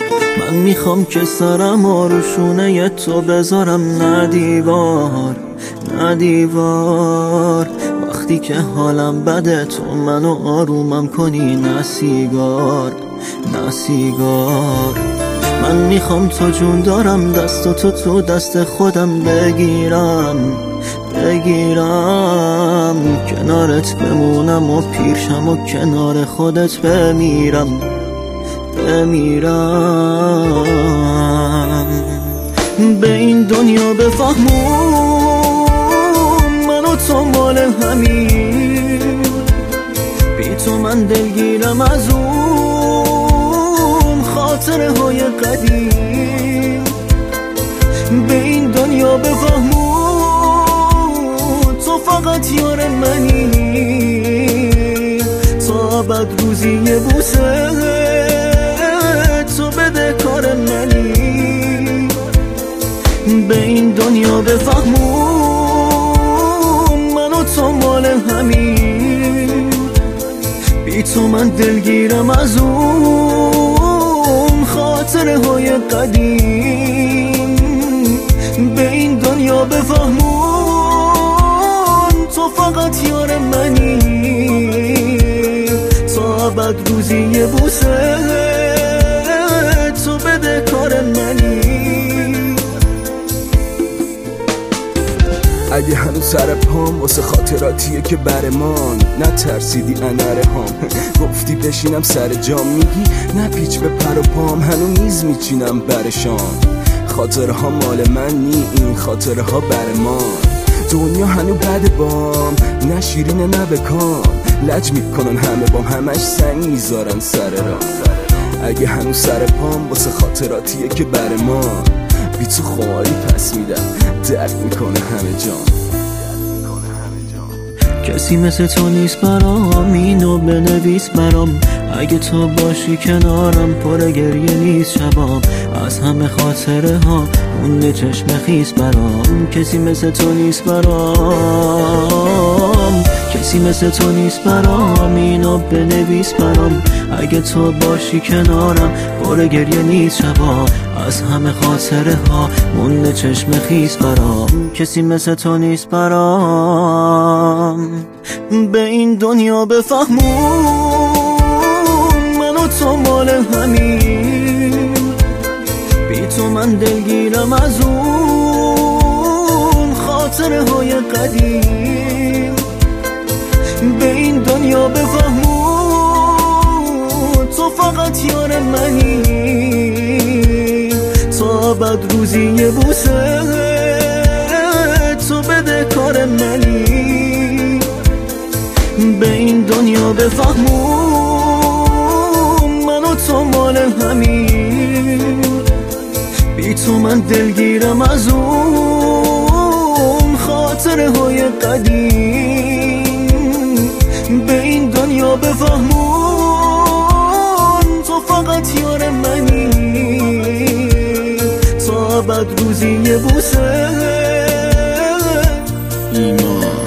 من میخوام که سرم آروشونه تو بذارم، نه دیوار نه دیوار. وقتی که حالم بده تو منو آرومم کنی، نه سیگار نه سیگار. من میخوام تو جون دارم، دست تو دست خودم بگیرم کنارت بمونم و پیرشم و کنار خودت بمیرم. به این دنیا بفهمون من و تو مال همین، بی تو من دلگیرم از اون خاطره های قدیم. به این دنیا بفهمون تو فقط یار منی، تا ابد روزی یه بوسه تو بده کار منی. به این دنیا بفهمون من و تو مال همین، بی تو من دلگیرم از اون خاطره های قدیم. به این دنیا بفهمون تو فقط یار منی، تا ابد روزی یه بوسه تو بده کار منی. اگه هنوز سر پام واسه خاطراتیه که برمان، نترسیدی انره هام گفتی بشینم سر جام، میگی نه پیچ به پر و پام هنو میز میچینم برشان. خاطره ها مال من نی، این خاطره ها برمان. دنیا هنو بد بام، نه شیرینه نه بکام، لج میکنن همه بام، همش سنگ میذارن سر رام. اگه هنو سر پام واسه خاطراتیه که برمان، بی تو خواهی پس میدم درد میکنه همه جان. کسی مثل تو نیست برام، اینو بنویس برام. اگه تو باشی کنارم پر گریه نیست شبام، از همه خاطره ها مونده چشم خیس برام. کسی مثل تو نیست برام، کسی مثل تو نیست برام، اینو بنویس برام. اگه تو باشی کنارم پر گریه نیست شبام، از همه خاطره ها مونده چشم خیس برام. کسی مثل تو نیست برام. به این دنیا بفهمون من و تو مال همین، بی تو من دلگیرم از اون خاطره های قدیم. به این دنیا بفهمون تو فقط یار منی، تا ابد روزی یه بوسه تو بده کار منی. به این دنیا بفهمون من و تو مال همین، بی تو من دلگیرم از اون خاطره های قدیم. به این دنیا بفهمون تو فقط یار منی، تا ابد روزی یه بوسه. ایمان